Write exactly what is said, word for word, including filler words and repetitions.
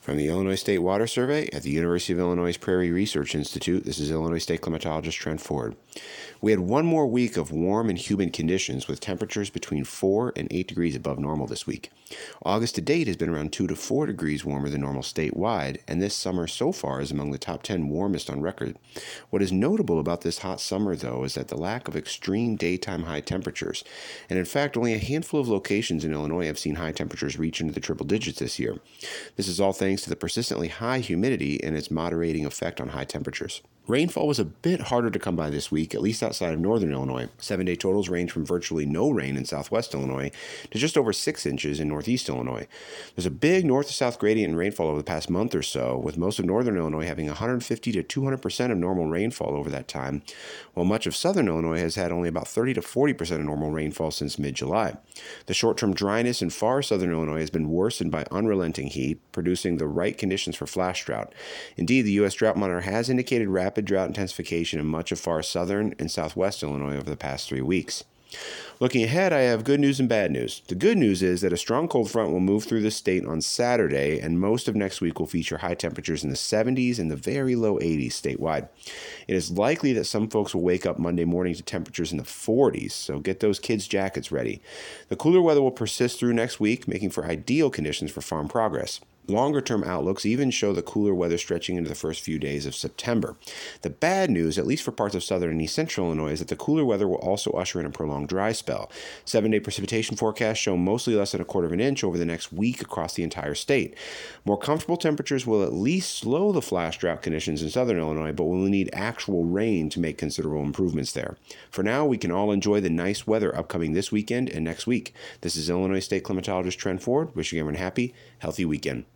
From the Illinois State Water Survey at the University of Illinois Prairie Research Institute, this is Illinois State climatologist Trent Ford. We had one more week of warm and humid conditions with temperatures between four and eight degrees above normal this week. August to date has been around two to four degrees warmer than normal statewide, and this summer so far is among the top ten warmest on record. What is notable about this hot summer, though, is that the lack of extreme daytime high temperatures, and in fact only a handful of locations in Illinois have seen high temperatures reach into the triple digits this year. This is all thanks to the persistently high humidity and its moderating effect on high temperatures. Rainfall was a bit harder to come by this week, at least outside of northern Illinois. Seven-day totals range from virtually no rain in southwest Illinois to just over six inches in northeast Illinois. There's a big north to south gradient in rainfall over the past month or so, with most of northern Illinois having one hundred fifty to two hundred percent of normal rainfall over that time, while much of southern Illinois has had only about thirty to forty percent of normal rainfall since mid-July. The short-term dryness in far southern Illinois has been worsened by unrelenting heat, producing the right conditions for flash drought. Indeed, the U S Drought Monitor has indicated rapid drought intensification in much of far southern and southwest Illinois over the past three weeks. Looking ahead, I have good news and bad news. The good news is that a strong cold front will move through the state on Saturday, and most of next week will feature high temperatures in the seventies and the very low eighties statewide. It is likely that some folks will wake up Monday morning to temperatures in the forties, so get those kids' jackets ready. The cooler weather will persist through next week, making for ideal conditions for farm progress. Longer-term outlooks even show the cooler weather stretching into the first few days of September. The bad news, at least for parts of southern and east central Illinois, is that the cooler weather will also usher in a prolonged dry spell. Seven-day precipitation forecasts show mostly less than a quarter of an inch over the next week across the entire state. More comfortable temperatures will at least slow the flash drought conditions in southern Illinois, but we'll need actual rain to make considerable improvements there. For now, we can all enjoy the nice weather upcoming this weekend and next week. This is Illinois State climatologist Trent Ford, wishing everyone a happy, healthy weekend.